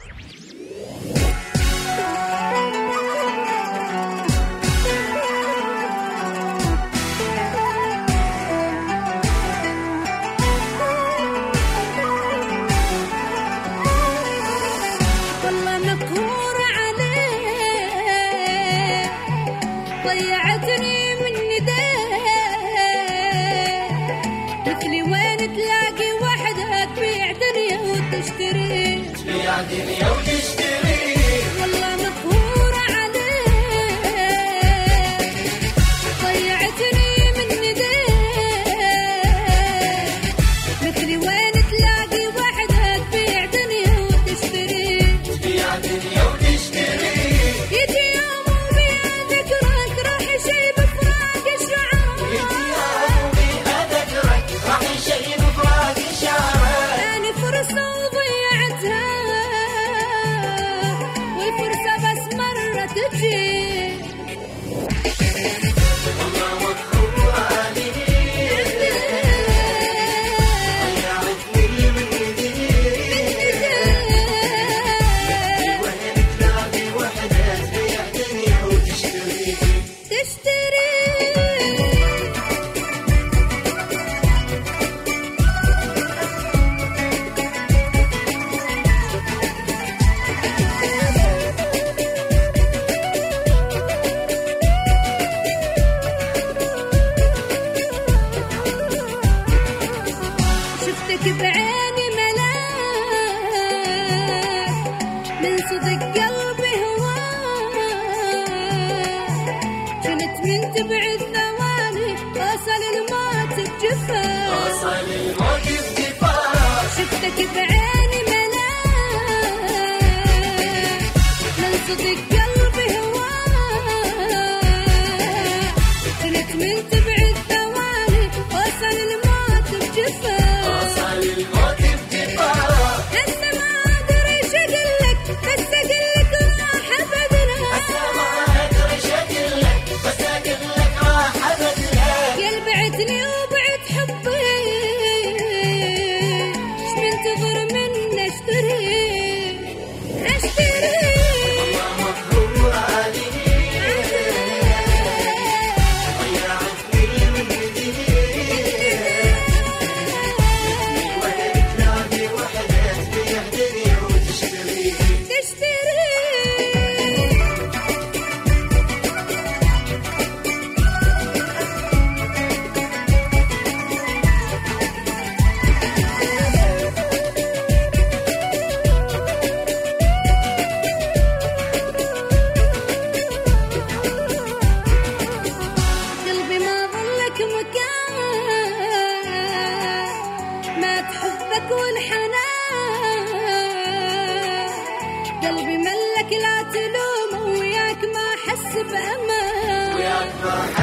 ضيعتني من يديك مثلي وين تلاقي وحدك تبيع دنيا وتشتري والله مقهورة عليك ضيعتني من يديك مثلي وين تلاقي وحدك تبيع دنيا وتشتري يجي يوم وبيذكرك راح يشيب فراق الشعر أنا فرصة وضيعتها والفرصة بس مرة تجي بعيني ملاك من صدق قلبي هواك كنت من تبعد ثواني وصل الموت بجفاك شفتك بعيني ملاك من صدق قلبي هواك كنت من تبعد ثواني وصل الموت بجفاك قلبي ملك لا تلوم وياك ما أحس بأمان